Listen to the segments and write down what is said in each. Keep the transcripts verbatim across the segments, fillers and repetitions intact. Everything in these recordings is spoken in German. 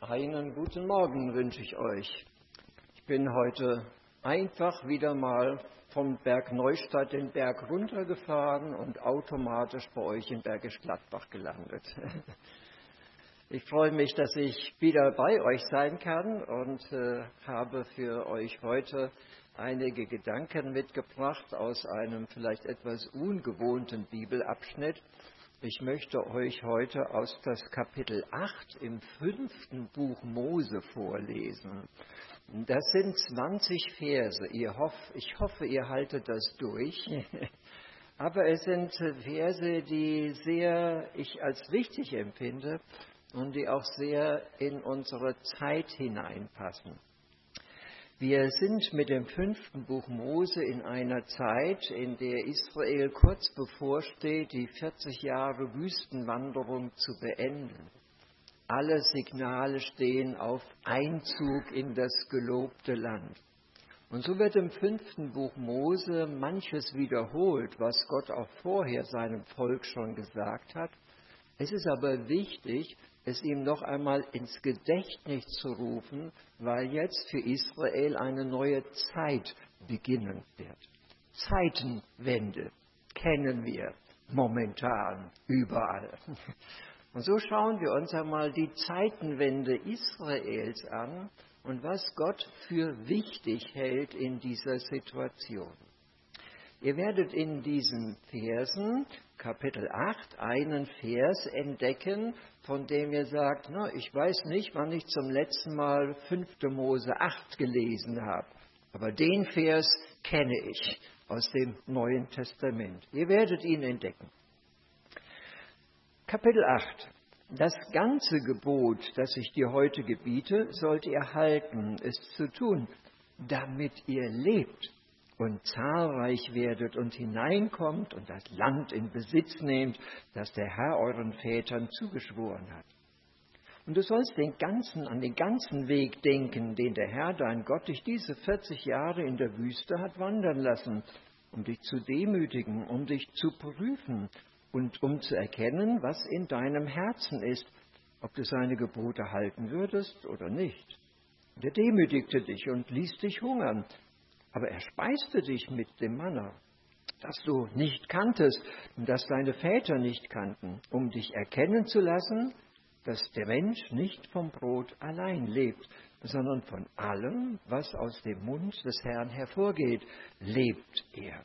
Einen guten Morgen wünsche ich euch. Ich bin heute einfach wieder mal vom Berg Neustadt den Berg runtergefahren und automatisch bei euch in Bergisch Gladbach gelandet. Ich freue mich, dass ich wieder bei euch sein kann und äh, habe für euch heute einige Gedanken mitgebracht aus einem vielleicht etwas ungewohnten Bibelabschnitt. Ich möchte euch heute aus das Kapitel acht im fünften Buch Mose vorlesen. Das sind zwanzig Verse. Ihr hoff, ich hoffe, ihr haltet das durch. Aber es sind Verse, die sehr ich als wichtig empfinde und die auch sehr in unsere Zeit hineinpassen. Wir sind mit dem fünften Buch Mose in einer Zeit, in der Israel kurz bevorsteht, die vierzig Jahre Wüstenwanderung zu beenden. Alle Signale stehen auf Einzug in das gelobte Land. Und so wird im fünften Buch Mose manches wiederholt, was Gott auch vorher seinem Volk schon gesagt hat. Es ist aber wichtig, es ihm noch einmal ins Gedächtnis zu rufen, weil jetzt für Israel eine neue Zeit beginnen wird. Zeitenwende kennen wir momentan überall. Und so schauen wir uns einmal die Zeitenwende Israels an und was Gott für wichtig hält in dieser Situation. Ihr werdet in diesen Versen, Kapitel acht, einen Vers entdecken, von dem ihr sagt, na, ich weiß nicht, wann ich zum letzten Mal fünfte Mose acht gelesen habe, aber den Vers kenne ich aus dem Neuen Testament. Ihr werdet ihn entdecken. Kapitel acht. Das ganze Gebot, das ich dir heute gebiete, sollt ihr halten, es zu tun, damit ihr lebt und zahlreich werdet und hineinkommt und das Land in Besitz nehmt, das der Herr euren Vätern zugeschworen hat. Und du sollst den ganzen, an den ganzen Weg denken, den der Herr, dein Gott, dich diese vierzig Jahre in der Wüste hat wandern lassen, um dich zu demütigen, um dich zu prüfen und um zu erkennen, was in deinem Herzen ist, ob du seine Gebote halten würdest oder nicht. Und er demütigte dich und ließ dich hungern. Aber er speiste dich mit dem Manna, das du nicht kanntest und das deine Väter nicht kannten, um dich erkennen zu lassen, dass der Mensch nicht vom Brot allein lebt, sondern von allem, was aus dem Mund des Herrn hervorgeht, lebt er.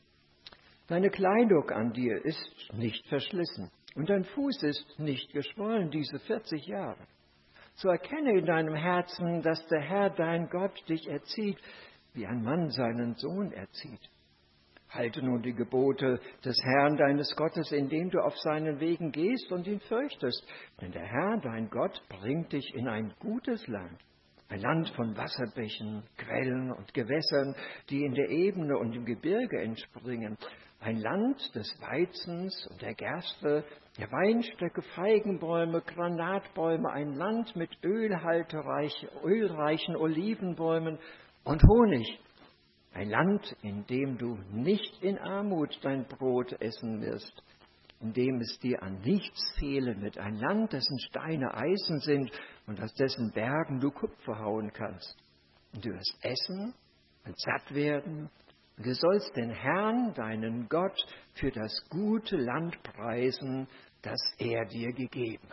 Deine Kleidung an dir ist nicht verschlissen und dein Fuß ist nicht geschwollen diese vierzig Jahre. So erkenne in deinem Herzen, dass der Herr, dein Gott, dich erzieht, wie ein Mann seinen Sohn erzieht. Halte nun die Gebote des Herrn, deines Gottes, indem du auf seinen Wegen gehst und ihn fürchtest. Denn der Herr, dein Gott, bringt dich in ein gutes Land. Ein Land von Wasserbächen, Quellen und Gewässern, die in der Ebene und im Gebirge entspringen. Ein Land des Weizens und der Gerste, der Weinstöcke, Feigenbäume, Granatbäume. Ein Land mit ölhaltereich, ölreichen Olivenbäumen und Honig, ein Land, in dem du nicht in Armut dein Brot essen wirst, in dem es dir an nichts fehlen wird, ein Land, dessen Steine Eisen sind und aus dessen Bergen du Kupfer hauen kannst. Und du wirst essen und satt werden, und du sollst den Herrn, deinen Gott, für das gute Land preisen, das er dir gegeben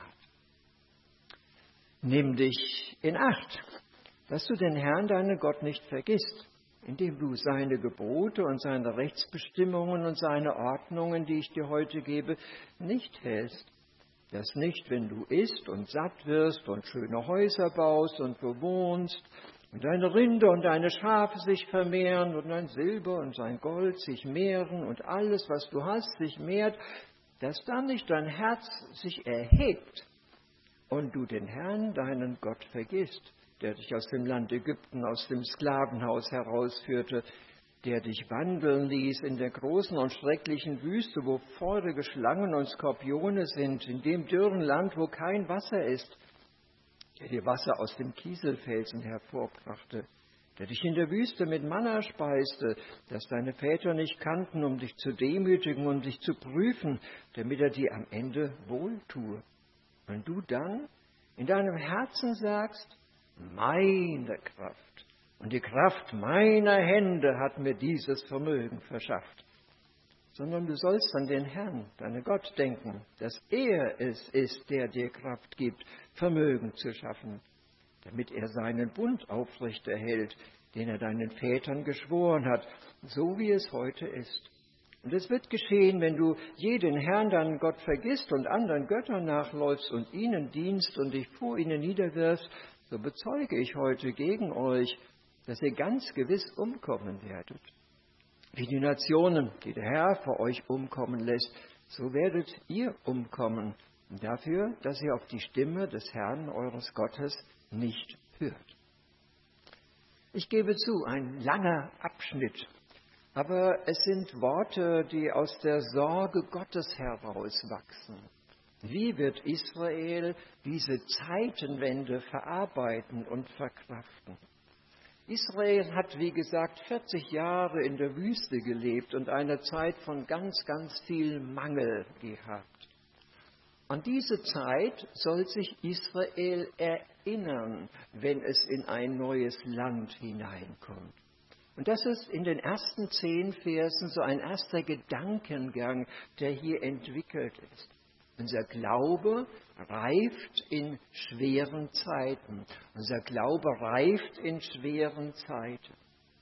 hat. Nimm dich in Acht, dass du den Herrn, deinen Gott, nicht vergisst, indem du seine Gebote und seine Rechtsbestimmungen und seine Ordnungen, die ich dir heute gebe, nicht hältst. Dass nicht, wenn du isst und satt wirst und schöne Häuser baust und bewohnst und deine Rinder und deine Schafe sich vermehren und dein Silber und dein Gold sich mehren und alles, was du hast, sich mehrt, dass dann nicht dein Herz sich erhebt und du den Herrn, deinen Gott, vergisst, der dich aus dem Land Ägypten, aus dem Sklavenhaus herausführte, der dich wandeln ließ in der großen und schrecklichen Wüste, wo feurige Schlangen und Skorpione sind, in dem dürren Land, wo kein Wasser ist, der dir Wasser aus dem Kieselfelsen hervorbrachte, der dich in der Wüste mit Manna speiste, das deine Väter nicht kannten, um dich zu demütigen und dich zu prüfen, damit er dir am Ende wohltue. Und du dann in deinem Herzen sagst, meine Kraft und die Kraft meiner Hände hat mir dieses Vermögen verschafft. Sondern du sollst an den Herrn, deinen Gott, denken, dass er es ist, der dir Kraft gibt, Vermögen zu schaffen, damit er seinen Bund aufrecht erhält, den er deinen Vätern geschworen hat, so wie es heute ist. Und es wird geschehen, wenn du jeden Herrn, deinen Gott, vergisst und anderen Göttern nachläufst und ihnen dienst und dich vor ihnen niederwirfst, so bezeuge ich heute gegen euch, dass ihr ganz gewiss umkommen werdet. Wie die Nationen, die der Herr vor euch umkommen lässt, so werdet ihr umkommen, dafür, dass ihr auf die Stimme des Herrn, eures Gottes, nicht hört. Ich gebe zu, ein langer Abschnitt, aber es sind Worte, die aus der Sorge Gottes herauswachsen. Wie wird Israel diese Zeitenwende verarbeiten und verkraften? Israel hat, wie gesagt, vierzig Jahre in der Wüste gelebt und eine Zeit von ganz, ganz viel Mangel gehabt. An diese Zeit soll sich Israel erinnern, wenn es in ein neues Land hineinkommt. Und das ist in den ersten zehn Versen so ein erster Gedankengang, der hier entwickelt ist. Unser Glaube reift in schweren Zeiten. Unser Glaube reift in schweren Zeiten.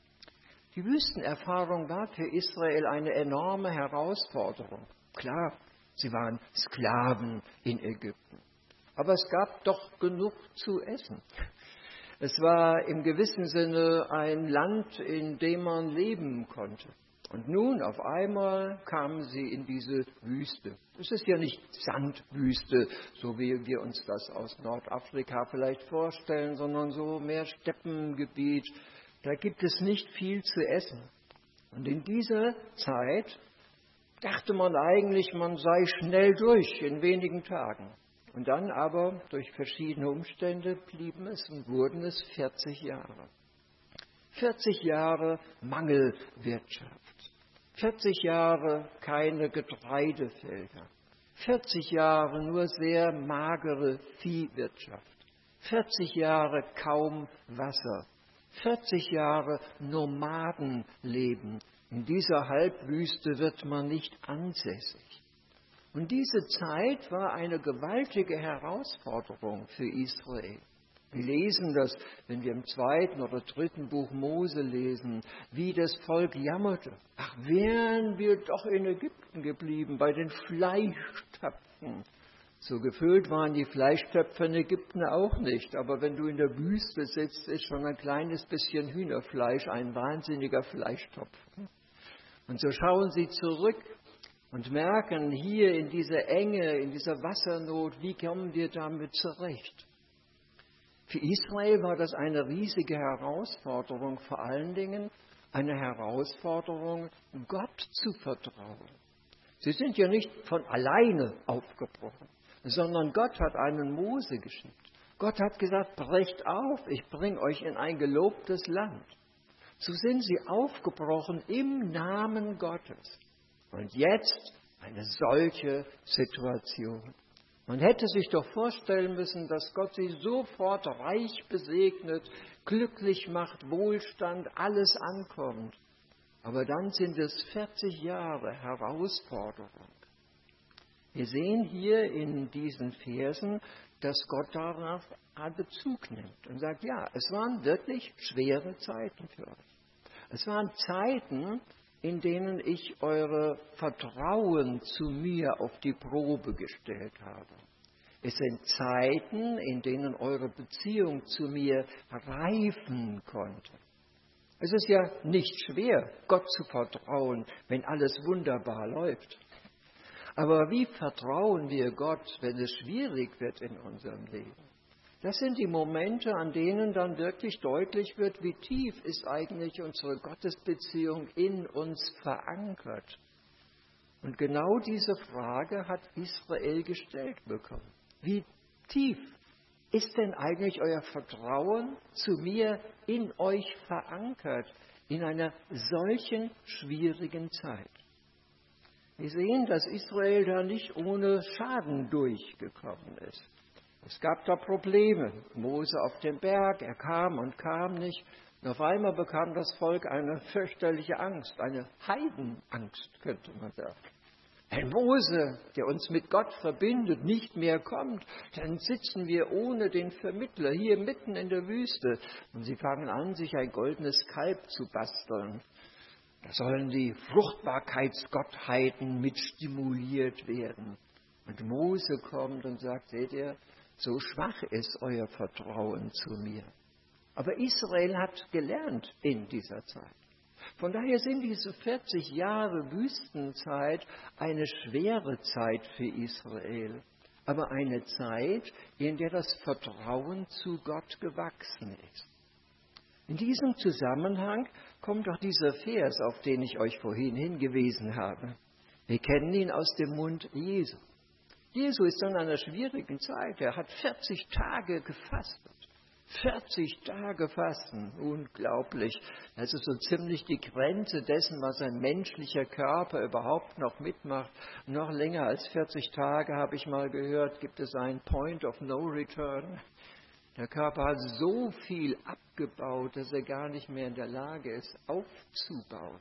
Die Wüstenerfahrung war für Israel eine enorme Herausforderung. Klar, sie waren Sklaven in Ägypten. Aber es gab doch genug zu essen. Es war im gewissen Sinne ein Land, in dem man leben konnte. Und nun auf einmal kamen sie in diese Wüste. Es ist ja nicht Sandwüste, so wie wir uns das aus Nordafrika vielleicht vorstellen, sondern so mehr Steppengebiet. Da gibt es nicht viel zu essen. Und in dieser Zeit dachte man eigentlich, man sei schnell durch in wenigen Tagen. Und dann aber, durch verschiedene Umstände, blieben es und wurden es vierzig Jahre. vierzig Jahre Mangelwirtschaft. vierzig Jahre keine Getreidefelder. vierzig Jahre nur sehr magere Viehwirtschaft. vierzig Jahre kaum Wasser. vierzig Jahre Nomadenleben. In dieser Halbwüste wird man nicht ansässig. Und diese Zeit war eine gewaltige Herausforderung für Israel. Wir lesen das, wenn wir im zweiten oder dritten Buch Mose lesen, wie das Volk jammerte. Ach, wären wir doch in Ägypten geblieben, bei den Fleischtöpfen. So gefüllt waren die Fleischtöpfe in Ägypten auch nicht. Aber wenn du in der Wüste sitzt, ist schon ein kleines bisschen Hühnerfleisch ein wahnsinniger Fleischtopf. Und so schauen sie zurück und merken hier in dieser Enge, in dieser Wassernot, wie kommen wir damit zurecht? Für Israel war das eine riesige Herausforderung, vor allen Dingen eine Herausforderung, Gott zu vertrauen. Sie sind ja nicht von alleine aufgebrochen, sondern Gott hat einen Mose geschickt. Gott hat gesagt, brecht auf, ich bringe euch in ein gelobtes Land. So sind sie aufgebrochen im Namen Gottes. Und jetzt eine solche Situation. Man hätte sich doch vorstellen müssen, dass Gott sie sofort reich besegnet, glücklich macht, Wohlstand, alles ankommt. Aber dann sind es vierzig Jahre Herausforderung. Wir sehen hier in diesen Versen, dass Gott darauf Bezug nimmt und sagt, ja, es waren wirklich schwere Zeiten für euch. Es waren Zeiten, in denen ich eure Vertrauen zu mir auf die Probe gestellt habe. Es sind Zeiten, in denen eure Beziehung zu mir reifen konnte. Es ist ja nicht schwer, Gott zu vertrauen, wenn alles wunderbar läuft. Aber wie vertrauen wir Gott, wenn es schwierig wird in unserem Leben? Das sind die Momente, an denen dann wirklich deutlich wird, wie tief ist eigentlich unsere Gottesbeziehung in uns verankert. Und genau diese Frage hat Israel gestellt bekommen. Wie tief ist denn eigentlich euer Vertrauen zu mir in euch verankert, in einer solchen schwierigen Zeit? Wir sehen, dass Israel da nicht ohne Schaden durchgekommen ist. Es gab da Probleme. Mose auf dem Berg, er kam und kam nicht. Und auf einmal bekam das Volk eine fürchterliche Angst, eine Heidenangst, könnte man sagen. Wenn Mose, der uns mit Gott verbindet, nicht mehr kommt, dann sitzen wir ohne den Vermittler hier mitten in der Wüste. Und sie fangen an, sich ein goldenes Kalb zu basteln. Da sollen die Fruchtbarkeitsgottheiten mit stimuliert werden. Und Mose kommt und sagt, seht ihr, so schwach ist euer Vertrauen zu mir. Aber Israel hat gelernt in dieser Zeit. Von daher sind diese vierzig Jahre Wüstenzeit eine schwere Zeit für Israel, aber eine Zeit, in der das Vertrauen zu Gott gewachsen ist. In diesem Zusammenhang kommt auch dieser Vers, auf den ich euch vorhin hingewiesen habe. Wir kennen ihn aus dem Mund Jesu. Jesu ist in einer schwierigen Zeit. Er hat vierzig Tage gefastet. vierzig Tage Fasten, unglaublich. Das ist so ziemlich die Grenze dessen, was ein menschlicher Körper überhaupt noch mitmacht. Noch länger als vierzig Tage, habe ich mal gehört, gibt es einen Point of No Return. Der Körper hat so viel abgebaut, dass er gar nicht mehr in der Lage ist, aufzubauen.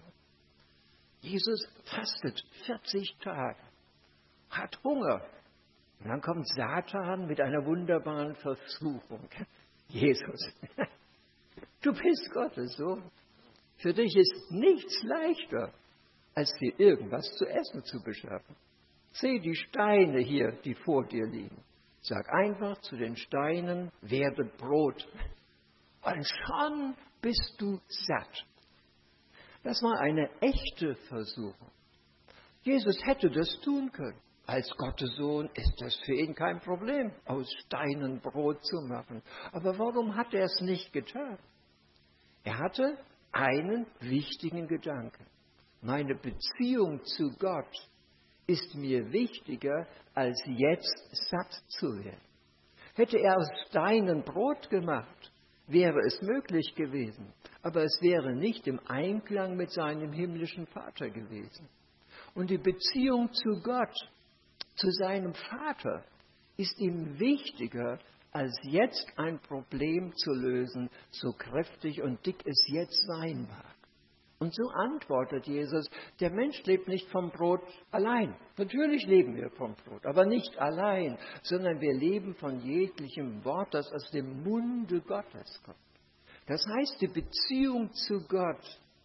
Jesus fastet vierzig Tage, hat Hunger. Und dann kommt Satan mit einer wunderbaren Versuchung. Jesus, du bist Gottes Sohn. Für dich ist nichts leichter, als dir irgendwas zu essen zu beschaffen. Sieh die Steine hier, die vor dir liegen. Sag einfach zu den Steinen, werdet Brot. Und schon bist du satt. Das war eine echte Versuchung. Jesus hätte das tun können. Als Gottes Sohn ist das für ihn kein Problem, aus Steinen Brot zu machen. Aber warum hat er es nicht getan? Er hatte einen wichtigen Gedanken. Meine Beziehung zu Gott ist mir wichtiger, als jetzt satt zu werden. Hätte er aus Steinen Brot gemacht, wäre es möglich gewesen. Aber es wäre nicht im Einklang mit seinem himmlischen Vater gewesen. Und die Beziehung zu Gott, zu seinem Vater, ist ihm wichtiger, als jetzt ein Problem zu lösen, so kräftig und dick es jetzt sein mag. Und so antwortet Jesus, der Mensch lebt nicht vom Brot allein. Natürlich leben wir vom Brot, aber nicht allein, sondern wir leben von jeglichem Wort, das aus dem Munde Gottes kommt. Das heißt, die Beziehung zu Gott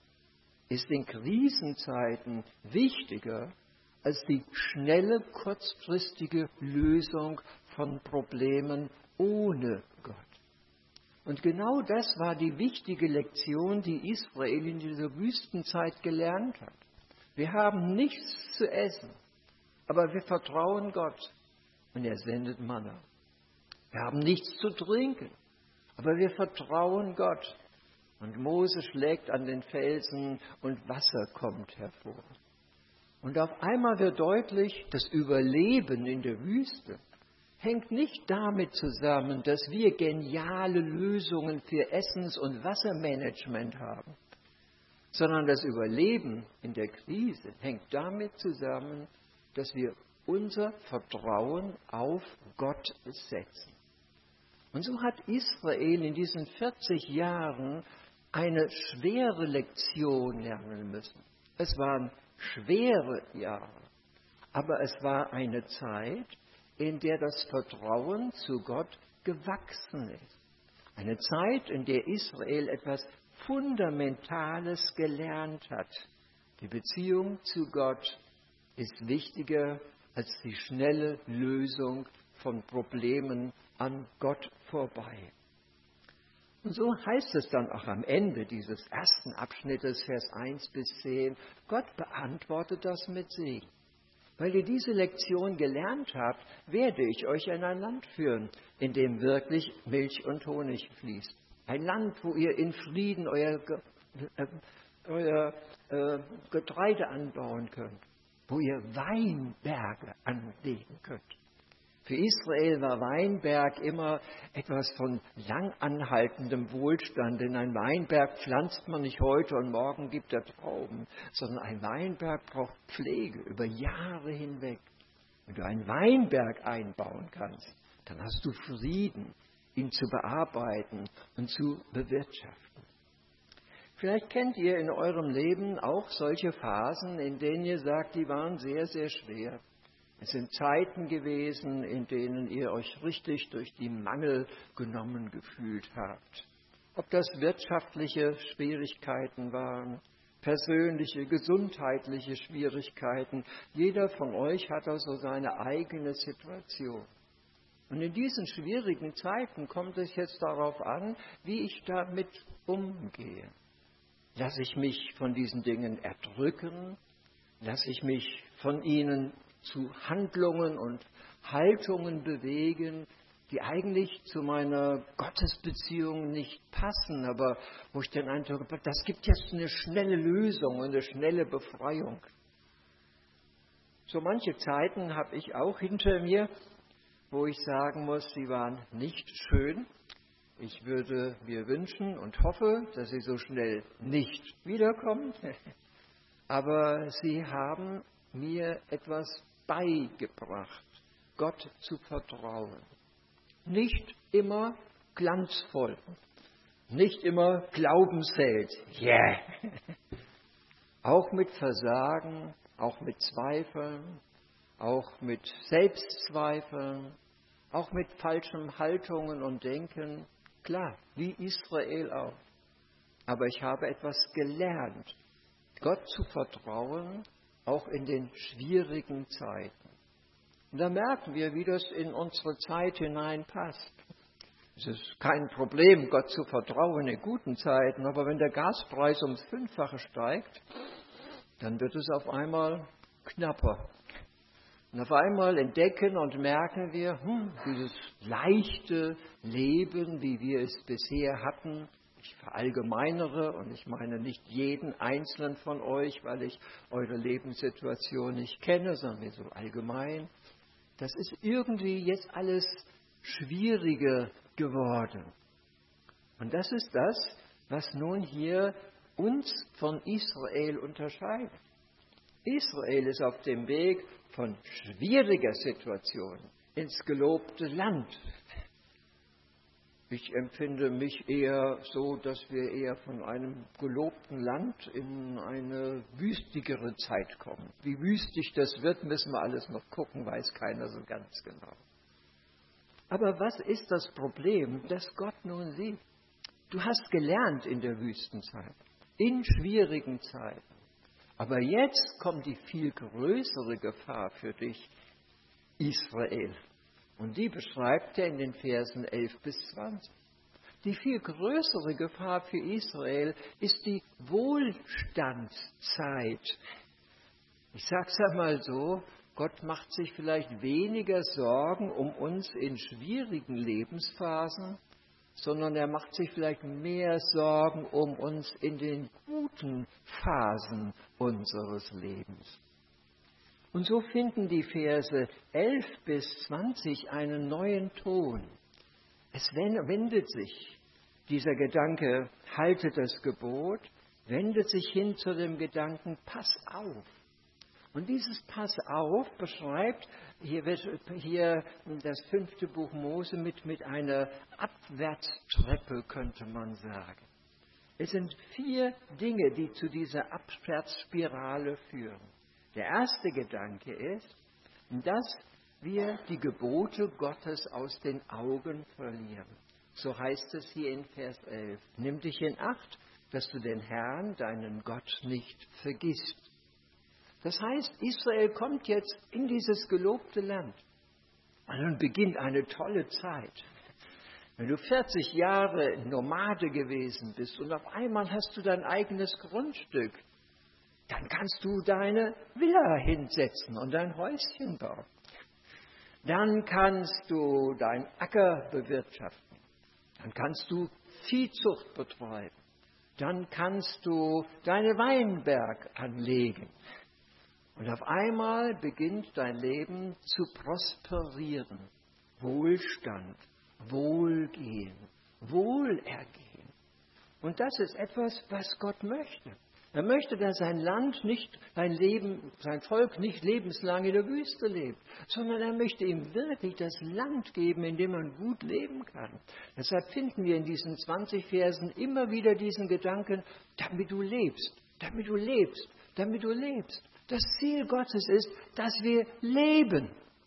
ist in Krisenzeiten wichtiger als die schnelle, kurzfristige Lösung von Problemen ohne Gott. Und genau das war die wichtige Lektion, die Israel in dieser Wüstenzeit gelernt hat. Wir haben nichts zu essen, aber wir vertrauen Gott und er sendet Manna. Wir haben nichts zu trinken, aber wir vertrauen Gott. Und Mose schlägt an den Felsen und Wasser kommt hervor. Und auf einmal wird deutlich, das Überleben in der Wüste hängt nicht damit zusammen, dass wir geniale Lösungen für Essens- und Wassermanagement haben, sondern das Überleben in der Krise hängt damit zusammen, dass wir unser Vertrauen auf Gott setzen. Und so hat Israel in diesen vierzig Jahren eine schwere Lektion lernen müssen. Es waren schwere Jahre, aber es war eine Zeit, in der das Vertrauen zu Gott gewachsen ist. Eine Zeit, in der Israel etwas Fundamentales gelernt hat. Die Beziehung zu Gott ist wichtiger als die schnelle Lösung von Problemen an Gott vorbei. Und so heißt es dann auch am Ende dieses ersten Abschnittes, Vers eins bis zehn, Gott beantwortet das mit Segen. Weil ihr diese Lektion gelernt habt, werde ich euch in ein Land führen, in dem wirklich Milch und Honig fließt. Ein Land, wo ihr in Frieden euer, äh, euer äh, Getreide anbauen könnt, wo ihr Weinberge anlegen könnt. Für Israel war Weinberg immer etwas von lang anhaltendem Wohlstand, denn ein Weinberg pflanzt man nicht heute und morgen gibt er Trauben, sondern ein Weinberg braucht Pflege über Jahre hinweg. Wenn du einen Weinberg einbauen kannst, Dann hast du Frieden, ihn zu bearbeiten und zu bewirtschaften. Vielleicht kennt ihr in eurem Leben auch solche Phasen, in denen ihr sagt, die waren sehr, sehr schwer. Es sind Zeiten gewesen, in denen ihr euch richtig durch die Mangel genommen gefühlt habt. Ob das wirtschaftliche Schwierigkeiten waren, persönliche, gesundheitliche Schwierigkeiten. Jeder von euch hat also seine eigene Situation. Und in diesen schwierigen Zeiten kommt es jetzt darauf an, wie ich damit umgehe. Lasse ich mich von diesen Dingen erdrücken? Lasse ich mich von ihnen zu Handlungen und Haltungen bewegen, die eigentlich zu meiner Gottesbeziehung nicht passen, aber wo ich den Eindruck habe, das gibt jetzt eine schnelle Lösung, eine schnelle Befreiung. So manche Zeiten habe ich auch hinter mir, wo ich sagen muss, sie waren nicht schön. Ich würde mir wünschen und hoffe, dass sie so schnell nicht wiederkommen. Aber sie haben mir etwas beigebracht, Gott zu vertrauen. Nicht immer glanzvoll, nicht immer Glaubensheld, yeah. Auch mit Versagen, auch mit Zweifeln, auch mit Selbstzweifeln, auch mit falschen Haltungen und Denken, klar, wie Israel auch. Aber ich habe etwas gelernt, Gott zu vertrauen, auch in den schwierigen Zeiten. Und da merken wir, wie das in unsere Zeit hineinpasst. Es ist kein Problem, Gott zu vertrauen in guten Zeiten, aber wenn der Gaspreis ums Fünffache steigt, dann wird es auf einmal knapper. Und auf einmal entdecken und merken wir, hm, dieses leichte Leben, wie wir es bisher hatten, ich verallgemeinere und ich meine nicht jeden Einzelnen von euch, weil ich eure Lebenssituation nicht kenne, sondern so allgemein. Das ist irgendwie jetzt alles schwieriger geworden. Und das ist das, was nun hier uns von Israel unterscheidet. Israel ist auf dem Weg von schwieriger Situation ins gelobte Land. Ich empfinde mich eher so, dass wir eher von einem gelobten Land in eine wüstigere Zeit kommen. Wie wüstig das wird, müssen wir alles noch gucken, weiß keiner so ganz genau. Aber was ist das Problem, das Gott nun sieht? Du hast gelernt in der Wüstenzeit, in schwierigen Zeiten. Aber jetzt kommt die viel größere Gefahr für dich, Israel. Und die beschreibt er in den Versen elf bis zwanzig. Die viel größere Gefahr für Israel ist die Wohlstandszeit. Ich sage es einmal so, Gott macht sich vielleicht weniger Sorgen um uns in schwierigen Lebensphasen, sondern er macht sich vielleicht mehr Sorgen um uns in den guten Phasen unseres Lebens. Und so finden die Verse elf bis zwanzig einen neuen Ton. Es wendet sich, dieser Gedanke, halte das Gebot, wendet sich hin zu dem Gedanken, pass auf. Und dieses Pass auf beschreibt, hier wird hier das fünfte Buch Mose mit, mit einer Abwärtstreppe, könnte man sagen. Es sind vier Dinge, die zu dieser Abwärtsspirale führen. Der erste Gedanke ist, dass wir die Gebote Gottes aus den Augen verlieren. So heißt es hier in Vers elf. Nimm dich in Acht, dass du den Herrn, deinen Gott, nicht vergisst. Das heißt, Israel kommt jetzt in dieses gelobte Land. Und dann beginnt eine tolle Zeit. Wenn du vierzig Jahre Nomade gewesen bist und auf einmal hast du dein eigenes Grundstück, dann kannst du deine Villa hinsetzen und dein Häuschen bauen. Dann kannst du deinen Acker bewirtschaften. Dann kannst du Viehzucht betreiben. Dann kannst du deine Weinberg anlegen. Und auf einmal beginnt dein Leben zu prosperieren. Wohlstand, Wohlgehen, Wohlergehen. Und das ist etwas, was Gott möchte. Er möchte, dass sein Land nicht, sein Leben, sein Volk nicht lebenslang in der Wüste lebt, sondern er möchte ihm wirklich das Land geben, in dem man gut leben kann. Deshalb finden wir in diesen zwanzig Versen immer wieder diesen Gedanken, damit du lebst, damit du lebst, damit du lebst. Das Ziel Gottes ist, dass wir leben.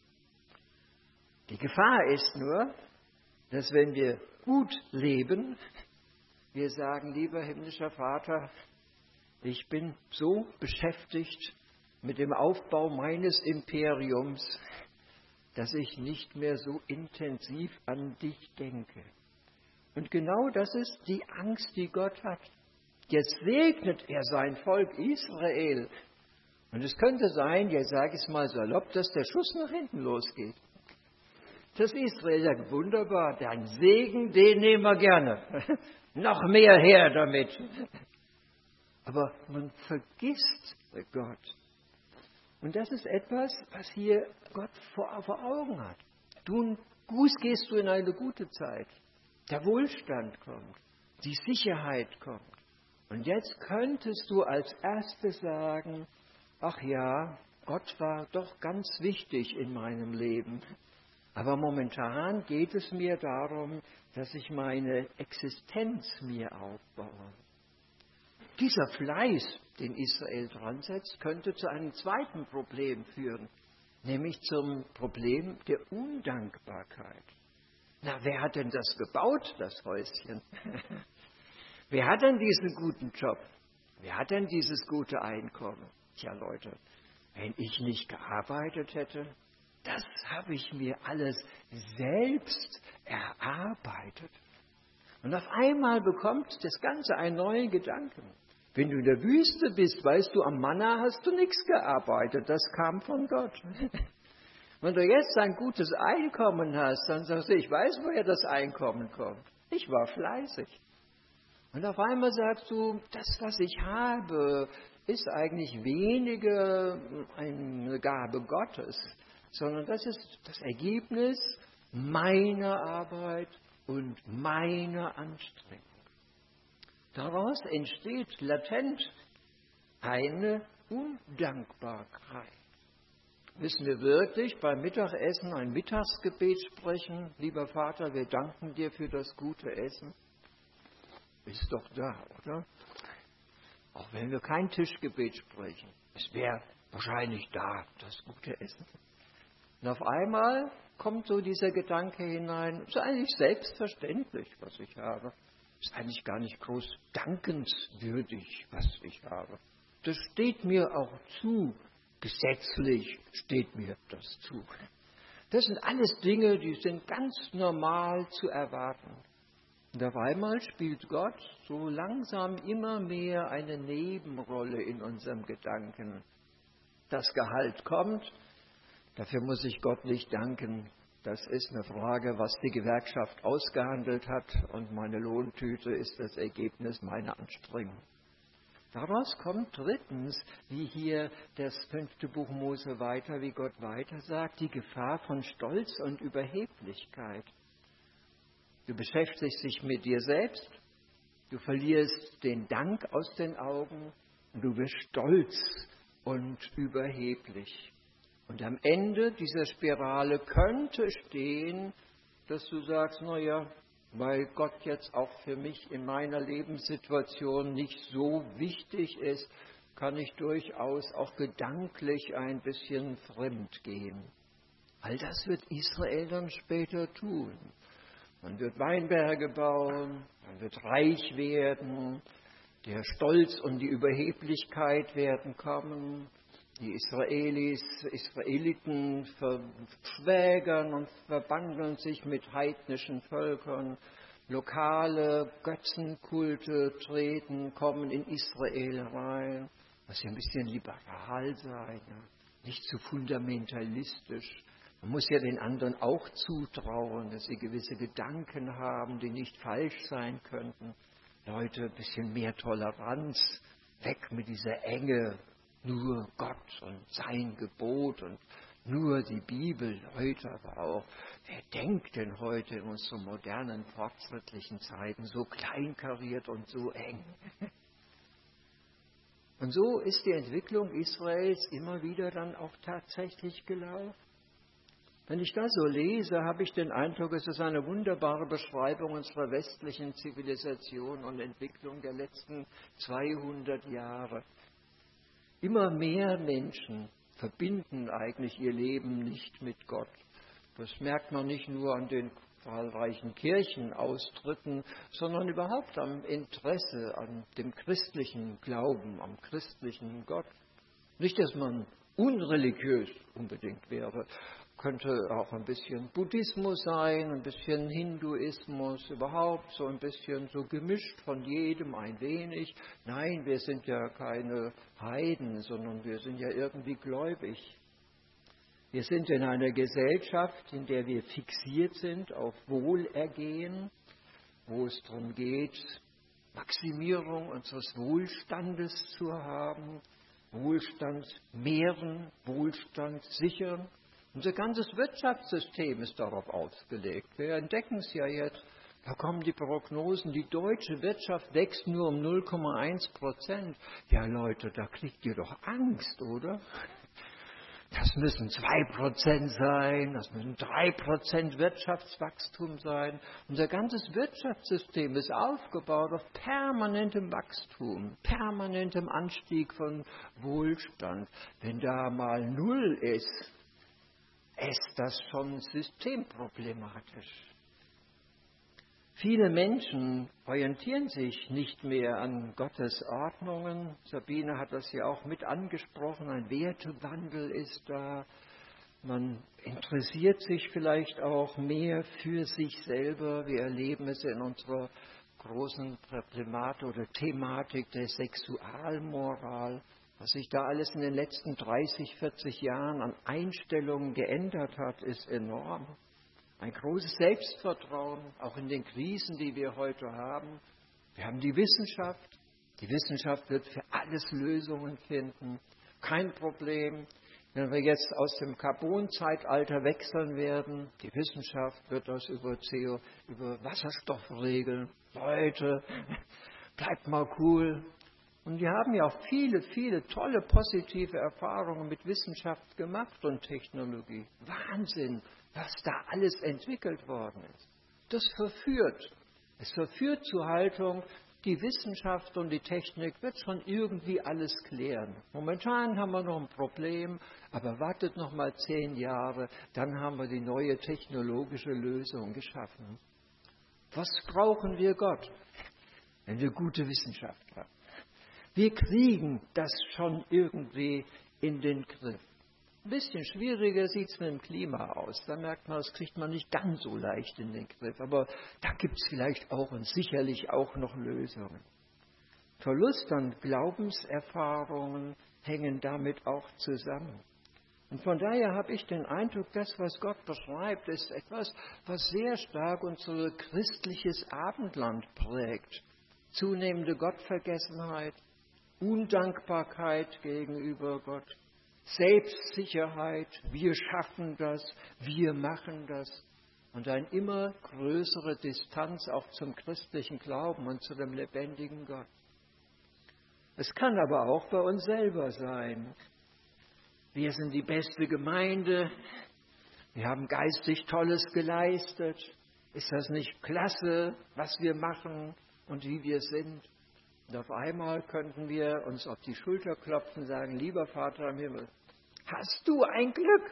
Die Gefahr ist nur, dass wenn wir gut leben, wir sagen, lieber himmlischer Vater, ich bin so beschäftigt mit dem Aufbau meines Imperiums, dass ich nicht mehr so intensiv an dich denke. Und genau das ist die Angst, die Gott hat. Jetzt segnet er sein Volk Israel. Und es könnte sein, jetzt sage ich es mal salopp, dass der Schuss nach hinten losgeht. Das Israel sagt, wunderbar, dein Segen, den nehmen wir gerne. Noch mehr her damit. Aber man vergisst Gott. Und das ist etwas, was hier Gott vor, vor Augen hat. Du Fuß gehst du in eine gute Zeit. Der Wohlstand kommt, die Sicherheit kommt. Und jetzt könntest du als Erstes sagen, ach ja, Gott war doch ganz wichtig in meinem Leben. Aber momentan geht es mir darum, dass ich meine Existenz mir aufbaue. Dieser Fleiß, den Israel dran setzt, könnte zu einem zweiten Problem führen, nämlich zum Problem der Undankbarkeit. Na, wer hat denn das gebaut, das Häuschen? Wer hat denn diesen guten Job? Wer hat denn dieses gute Einkommen? Tja, Leute, wenn ich nicht gearbeitet hätte, das habe ich mir alles selbst erarbeitet. Und auf einmal bekommt das Ganze einen neuen Gedanken. Wenn du in der Wüste bist, weißt du, am Manna hast du nichts gearbeitet, das kam von Gott. Wenn du jetzt ein gutes Einkommen hast, dann sagst du, ich weiß, woher das Einkommen kommt. Ich war fleißig. Und auf einmal sagst du, das, was ich habe, ist eigentlich weniger eine Gabe Gottes, sondern das ist das Ergebnis meiner Arbeit und meiner Anstrengung. Daraus entsteht latent eine Undankbarkeit. Müssen wir wirklich beim Mittagessen ein Mittagsgebet sprechen? Lieber Vater, wir danken dir für das gute Essen. Ist doch da, oder? Auch wenn wir kein Tischgebet sprechen. Es wäre wahrscheinlich da, das gute Essen. Und auf einmal kommt so dieser Gedanke hinein, es ist eigentlich selbstverständlich, was ich habe. Es ist eigentlich gar nicht groß dankenswürdig, was ich habe. Das steht mir auch zu. Gesetzlich steht mir das zu. Das sind alles Dinge, die sind ganz normal zu erwarten. Und auf einmal spielt Gott so langsam immer mehr eine Nebenrolle in unserem Gedanken. Das Gehalt kommt, dafür muss ich Gott nicht danken. Das ist eine Frage, was die Gewerkschaft ausgehandelt hat, und meine Lohntüte ist das Ergebnis meiner Anstrengung. Daraus kommt drittens, wie hier das fünfte Buch Mose weiter, wie Gott weiter sagt, die Gefahr von Stolz und Überheblichkeit. Du beschäftigst dich mit dir selbst, du verlierst den Dank aus den Augen und du wirst stolz und überheblich. Und am Ende dieser Spirale könnte stehen, dass du sagst, naja, weil Gott jetzt auch für mich in meiner Lebenssituation nicht so wichtig ist, kann ich durchaus auch gedanklich ein bisschen fremd gehen. All das wird Israel dann später tun. Man wird Weinberge bauen, man wird reich werden, der Stolz und die Überheblichkeit werden kommen. Die Israelis, Israeliten verschwägern und verbandeln sich mit heidnischen Völkern. Lokale Götzenkulte treten, kommen in Israel rein. Muss ja ein bisschen liberal sein, ja? Nicht zu fundamentalistisch. Man muss ja den anderen auch zutrauen, dass sie gewisse Gedanken haben, die nicht falsch sein könnten. Leute, ein bisschen mehr Toleranz, weg mit dieser Enge. Nur Gott und sein Gebot und nur die Bibel. Leute aber auch, wer denkt denn heute in unseren modernen, fortschrittlichen Zeiten so kleinkariert und so eng? Und so ist die Entwicklung Israels immer wieder dann auch tatsächlich gelaufen. Wenn ich das so lese, habe ich den Eindruck, es ist eine wunderbare Beschreibung unserer westlichen Zivilisation und Entwicklung der letzten zweihundert Jahre. Immer mehr Menschen verbinden eigentlich ihr Leben nicht mit Gott. Das merkt man nicht nur an den zahlreichen Kirchenaustritten, sondern überhaupt am Interesse an dem christlichen Glauben, am christlichen Gott. Nicht, dass man unreligiös unbedingt wäre, könnte auch ein bisschen Buddhismus sein, ein bisschen Hinduismus, überhaupt so ein bisschen so gemischt von jedem ein wenig. Nein, wir sind ja keine Heiden, sondern wir sind ja irgendwie gläubig. Wir sind in einer Gesellschaft, in der wir fixiert sind auf Wohlergehen, wo es darum geht, Maximierung unseres Wohlstandes zu haben, Wohlstand mehren, Wohlstand sichern. Unser ganzes Wirtschaftssystem ist darauf ausgelegt. Wir entdecken es ja jetzt. Da kommen die Prognosen, die deutsche Wirtschaft wächst nur um null Komma eins Prozent. Ja Leute, da kriegt ihr doch Angst, oder? Das müssen zwei Prozent sein, das müssen drei Prozent Wirtschaftswachstum sein. Unser ganzes Wirtschaftssystem ist aufgebaut auf permanentem Wachstum, permanentem Anstieg von Wohlstand. Wenn da mal Null ist, ist das schon systemproblematisch. Viele Menschen orientieren sich nicht mehr an Gottes Ordnungen. Sabine hat das ja auch mit angesprochen. Ein Wertewandel ist da. Man interessiert sich vielleicht auch mehr für sich selber. Wir erleben es in unserer großen Problematik oder Thematik der Sexualmoral. Was sich da alles in den letzten dreißig, vierzig Jahren an Einstellungen geändert hat, ist enorm. Ein großes Selbstvertrauen, auch in den Krisen, die wir heute haben. Wir haben die Wissenschaft. Die Wissenschaft wird für alles Lösungen finden. Kein Problem. Wenn wir jetzt aus dem Carbon-Zeitalter wechseln werden, die Wissenschaft wird das über C O, über Wasserstoff regeln. Leute, bleibt mal cool. Und wir haben ja auch viele, viele tolle positive Erfahrungen mit Wissenschaft gemacht und Technologie. Wahnsinn, was da alles entwickelt worden ist. Das verführt. Es verführt zur Haltung, die Wissenschaft und die Technik wird schon irgendwie alles klären. Momentan haben wir noch ein Problem, aber wartet noch mal zehn Jahre, dann haben wir die neue technologische Lösung geschaffen. Was brauchen wir Gott, wenn wir gute Wissenschaft haben? Wir kriegen das schon irgendwie in den Griff. Ein bisschen schwieriger sieht es mit dem Klima aus. Da merkt man, das kriegt man nicht ganz so leicht in den Griff. Aber da gibt es vielleicht auch und sicherlich auch noch Lösungen. Verlust an Glaubenserfahrungen hängen damit auch zusammen. Und von daher habe ich den Eindruck, das, was Gott beschreibt, ist etwas, was sehr stark unser christliches Abendland prägt. Zunehmende Gottvergessenheit, Undankbarkeit gegenüber Gott, Selbstsicherheit, wir schaffen das, wir machen das und eine immer größere Distanz auch zum christlichen Glauben und zu dem lebendigen Gott. Es kann aber auch bei uns selber sein. Wir sind die beste Gemeinde, wir haben geistig Tolles geleistet. Ist das nicht klasse, was wir machen und wie wir sind? Und auf einmal könnten wir uns auf die Schulter klopfen und sagen, lieber Vater im Himmel, hast du ein Glück?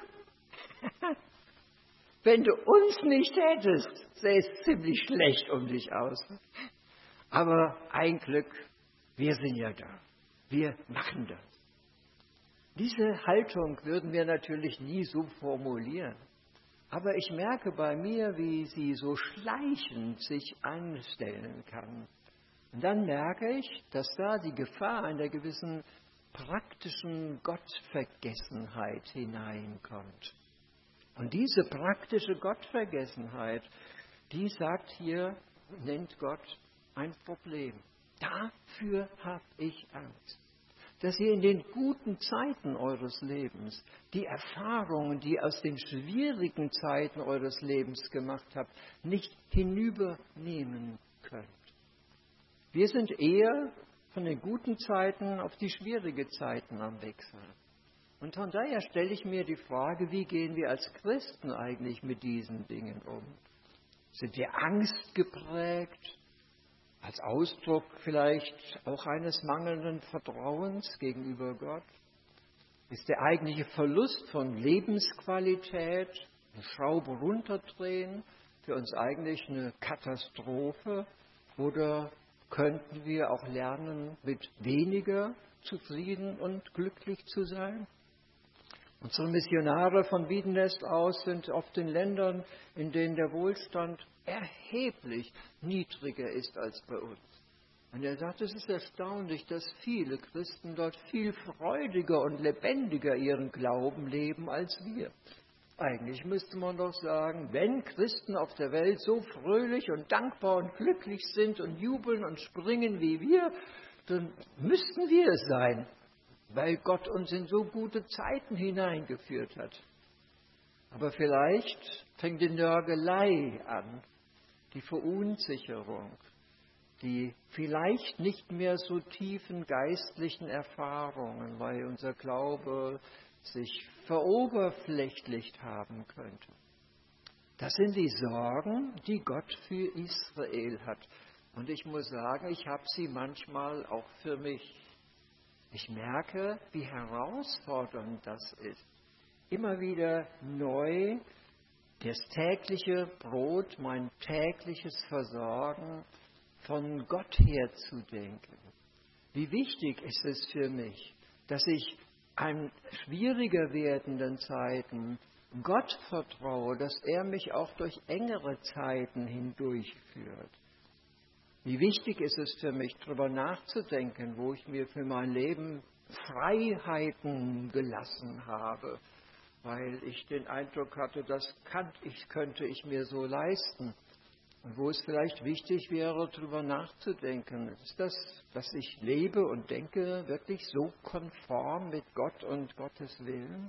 Wenn du uns nicht hättest, sähe es ziemlich schlecht um dich aus. Aber ein Glück, wir sind ja da. Wir machen das. Diese Haltung würden wir natürlich nie so formulieren. Aber ich merke bei mir, wie sie so schleichend sich anstellen kann. Und dann merke ich, dass da die Gefahr einer gewissen praktischen Gottvergessenheit hineinkommt. Und diese praktische Gottvergessenheit, die sagt hier, nennt Gott ein Problem. Dafür habe ich Angst. Dass ihr in den guten Zeiten eures Lebens die Erfahrungen, die ihr aus den schwierigen Zeiten eures Lebens gemacht habt, nicht hinübernehmen könnt. Wir sind eher von den guten Zeiten auf die schwierigen Zeiten am Wechseln. Und von daher stelle ich mir die Frage, wie gehen wir als Christen eigentlich mit diesen Dingen um? Sind wir angstgeprägt, als Ausdruck vielleicht auch eines mangelnden Vertrauens gegenüber Gott? Ist der eigentliche Verlust von Lebensqualität, eine Schraube runterdrehen, für uns eigentlich eine Katastrophe? Oder könnten wir auch lernen, mit weniger zufrieden und glücklich zu sein? Unsere Missionare von Wiedenest aus sind oft in Ländern, in denen der Wohlstand erheblich niedriger ist als bei uns. Und er sagt, es ist erstaunlich, dass viele Christen dort viel freudiger und lebendiger ihren Glauben leben als wir. Eigentlich müsste man doch sagen, wenn Christen auf der Welt so fröhlich und dankbar und glücklich sind und jubeln und springen wie wir, dann müssten wir es sein, weil Gott uns in so gute Zeiten hineingeführt hat. Aber vielleicht fängt die Nörgelei an, die Verunsicherung, die vielleicht nicht mehr so tiefen geistlichen Erfahrungen, weil unser Glaube sich veroberflächlicht haben könnte. Das sind die Sorgen, die Gott für Israel hat. Und ich muss sagen, ich habe sie manchmal auch für mich. Ich merke, wie herausfordernd das ist. Immer wieder neu das tägliche Brot, mein tägliches Versorgen von Gott her zu denken. Wie wichtig ist es für mich, dass ich an schwieriger werdenden Zeiten Gott vertraue, dass er mich auch durch engere Zeiten hindurchführt. Wie wichtig ist es für mich, darüber nachzudenken, wo ich mir für mein Leben Freiheiten gelassen habe, weil ich den Eindruck hatte, das kann ich, könnte ich mir so leisten. Und wo es vielleicht wichtig wäre, darüber nachzudenken, ist das, was ich lebe und denke, wirklich so konform mit Gott und Gottes Willen?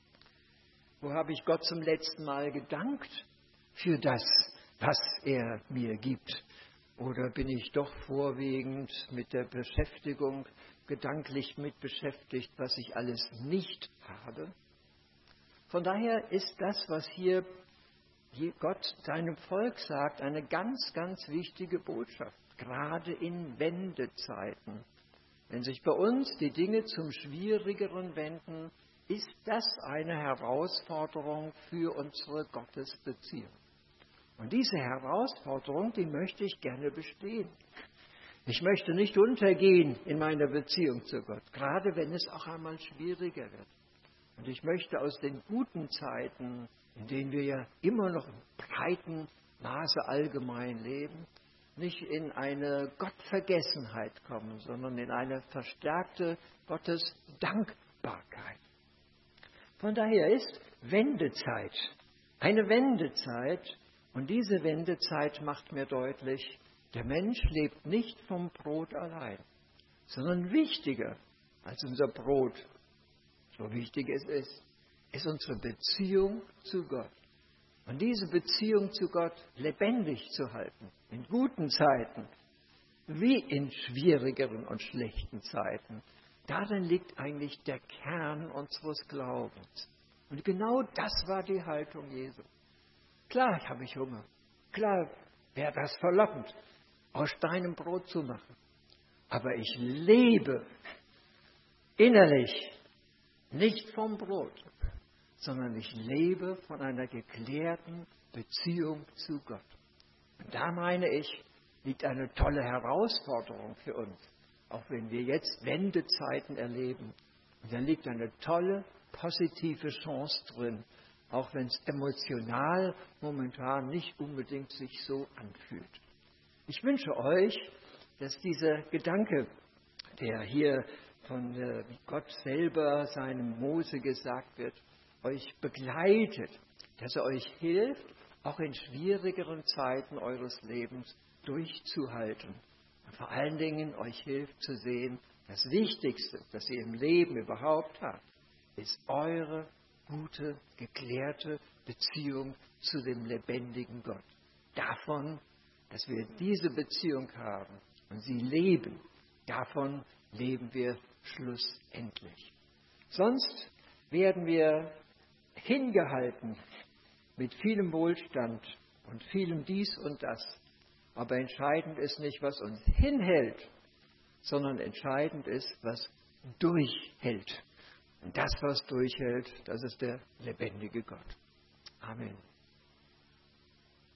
Wo habe ich Gott zum letzten Mal gedankt für das, was er mir gibt? Oder bin ich doch vorwiegend mit der Beschäftigung gedanklich mit beschäftigt, was ich alles nicht habe? Von daher ist das, was hier Gott seinem Volk sagt, eine ganz, ganz wichtige Botschaft, gerade in Wendezeiten. Wenn sich bei uns die Dinge zum Schwierigeren wenden, ist das eine Herausforderung für unsere Gottesbeziehung. Und diese Herausforderung, die möchte ich gerne bestehen. Ich möchte nicht untergehen in meiner Beziehung zu Gott, gerade wenn es auch einmal schwieriger wird. Und ich möchte aus den guten Zeiten, in denen wir ja immer noch im breiten Maße allgemein leben, nicht in eine Gottvergessenheit kommen, sondern in eine verstärkte Gottesdankbarkeit. Von daher ist Wendezeit eine Wendezeit. Und diese Wendezeit macht mir deutlich, der Mensch lebt nicht vom Brot allein, sondern wichtiger als unser Brot, so wichtig es ist, ist unsere Beziehung zu Gott. Und diese Beziehung zu Gott lebendig zu halten, in guten Zeiten wie in schwierigeren und schlechten Zeiten, darin liegt eigentlich der Kern unseres Glaubens. Und genau das war die Haltung Jesu. Klar habe ich Hunger. Klar wäre das verlockend, aus Steinen Brot zu machen. Aber ich lebe innerlich nicht vom Brot, sondern ich lebe von einer geklärten Beziehung zu Gott. Und da meine ich, liegt eine tolle Herausforderung für uns, auch wenn wir jetzt Wendezeiten erleben. Und da liegt eine tolle, positive Chance drin, auch wenn es emotional momentan nicht unbedingt sich so anfühlt. Ich wünsche euch, dass dieser Gedanke, der hier von äh, Gott selber seinem Mose gesagt wird, euch begleitet, dass er euch hilft, auch in schwierigeren Zeiten eures Lebens durchzuhalten. Und vor allen Dingen euch hilft zu sehen, das Wichtigste, das ihr im Leben überhaupt habt, ist eure gute, geklärte Beziehung zu dem lebendigen Gott. Davon, dass wir diese Beziehung haben und sie leben, Davon leben wir schlussendlich. Sonst werden wir hingehalten mit vielem Wohlstand und vielem dies und das. Aber entscheidend ist nicht, was uns hinhält, sondern entscheidend ist, was durchhält. Und das, was durchhält, das ist der lebendige Gott. Amen.